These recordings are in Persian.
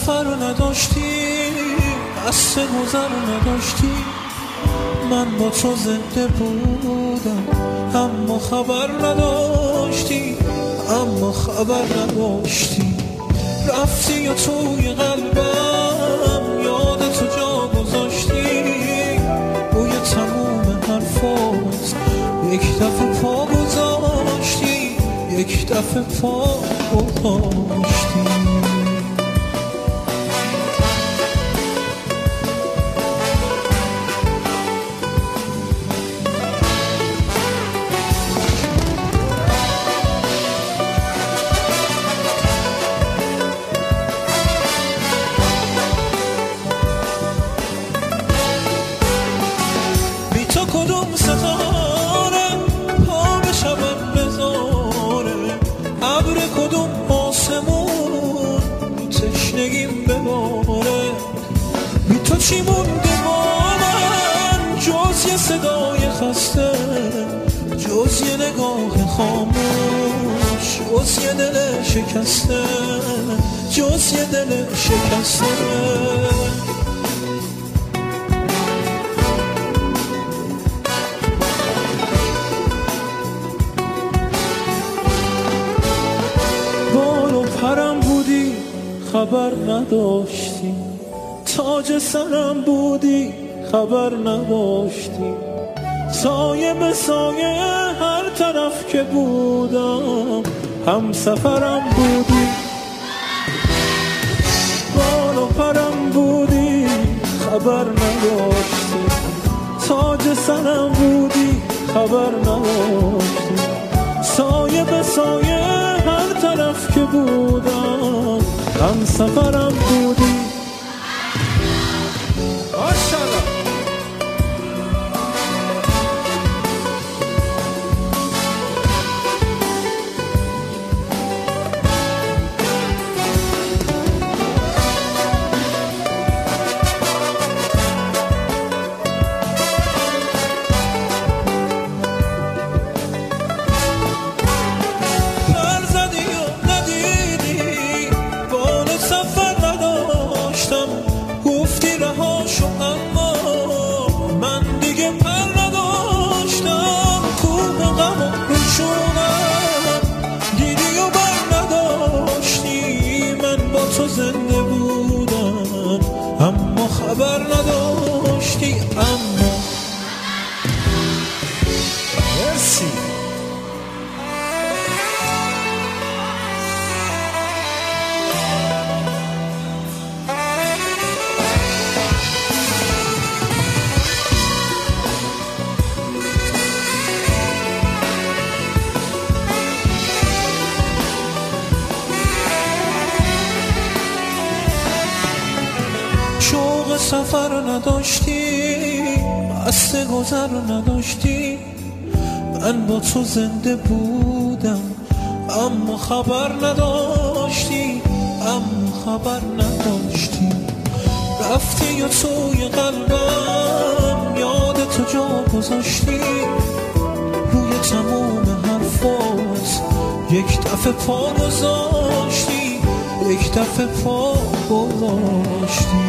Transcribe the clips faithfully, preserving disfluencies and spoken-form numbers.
سفر نداشتی، قصد گذر نداشتی، من با تو زنده بودم اما خبر نداشتی، اما خبر نداشتی. رفتی و توی قلبم یادتو جا گذاشتی، روی تموم حرفات یک دفعه پا گذاشتی، یک دفعه پا گذاشتی. کدوم ستاره پا به شبم بذاره، ابر کدوم آسمون تشنگیم بباره. بی تو چی مونده با من جز یه صدای خسته، جز یه نگاه خاموش، جز یه دل شکسته، جز یه دل شکسته. پرم بودی خبر نداشتی، تاج سرم بودی خبر نداشتی، سایه به سایه هر طرف که بودم هم سفرم بودی. بال و پرم بودی خبر نداشتی، تاج سرم بودی خبر نداشتی، سایه به سایه هر طرف که بودم هم سفرم بودی. ماشاءالله. گفتی رهاشو اما من دیگه پر نداشتم، کوه غم و روشونم دیدی و بر نداشتی. من با تو زنده بودم اما خبر نداشتی، اما مرسی. شوق سفر نداشتی، قصد گذر نداشتی، من با تو زنده بودم اما خبر نداشتی، اما خبر نداشتی. رفتی و توی قلبم یادتو جا گذاشتی، روی تموم حرفات یک دفعه پا گذاشتی، یک دفعه پا گذاشتی.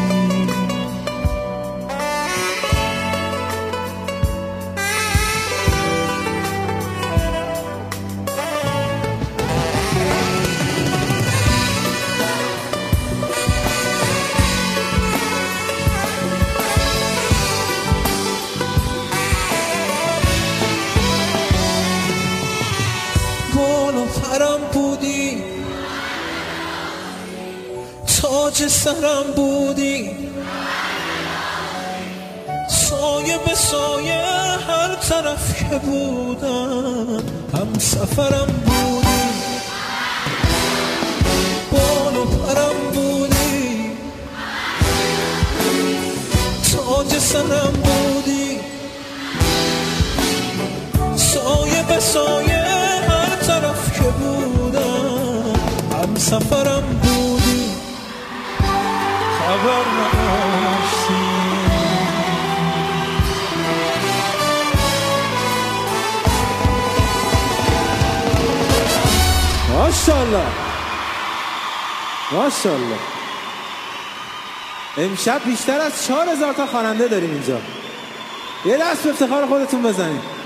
بال و پرم بودی، تاج سرم بودی، سایه به سایه هر طرف که بودم هم سفرم بودی. بال و پرم بودی، تاج سرم بودی، سایه به سایه هر طرف که بودم هم سفرم بودی، خبر نداشتی. ماشاءالله ماشاءالله. امشب بیشتر از چهار هزار تا خواننده داریم اینجا. یه دست به افتخار خودتون بزنید.